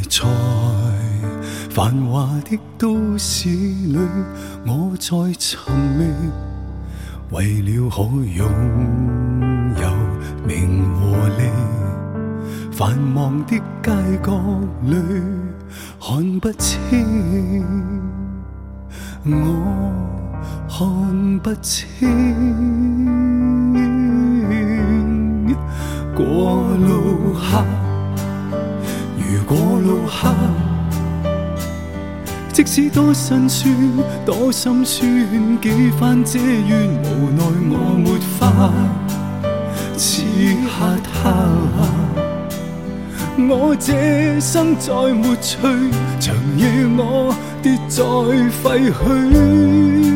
在繁华的都市里，我在寻觅，为了可拥有名和利。繁忙的街角里，看不清，我看不清。过路客，如果路客，即使多辛酸多心酸，几番嗟怨，无奈我没法此刻他。我这生再没趣，长夜我跌在废墟。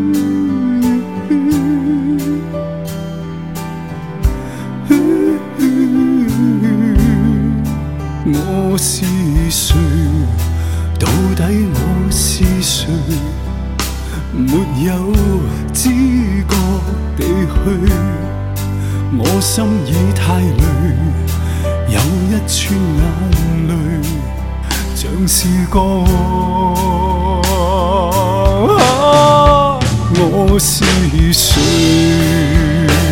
我是谁？到底我是谁？没有知觉地去，我心已太累，有一串眼泪，像是歌。我是谁？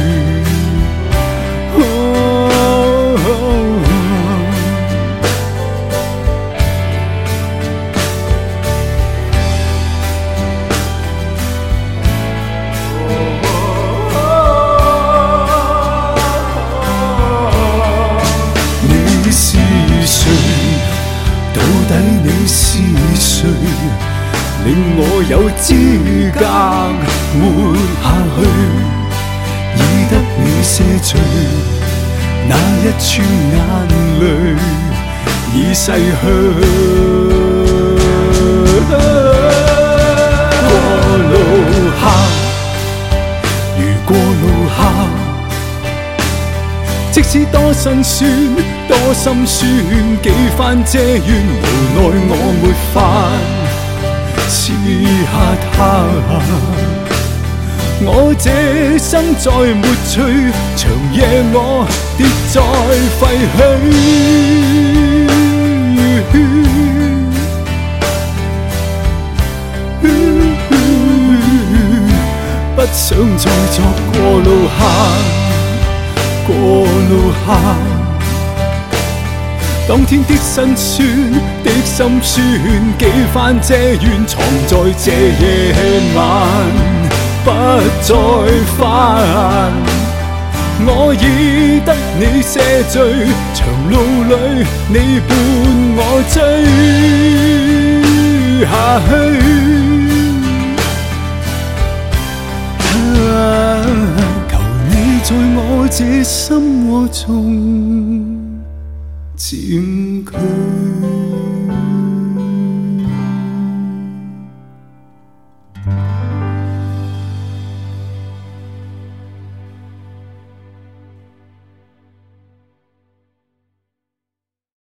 你是谁？到底你是谁？令我有资格活下去，已得你赦罪，那一串眼淚已逝去。過路客，如過路客，即使多辛酸多心酸，幾番嗟怨，無奈我沒法此刻他。我這生再沒趣，長夜我跌在廢墟。不想再作過路客，過路客。當天的辛酸的心酸，幾番嗟怨，藏在這夜晚，不再返。我已得你赦罪，長路裏你伴我追下去。求你在我這心窩中佔據。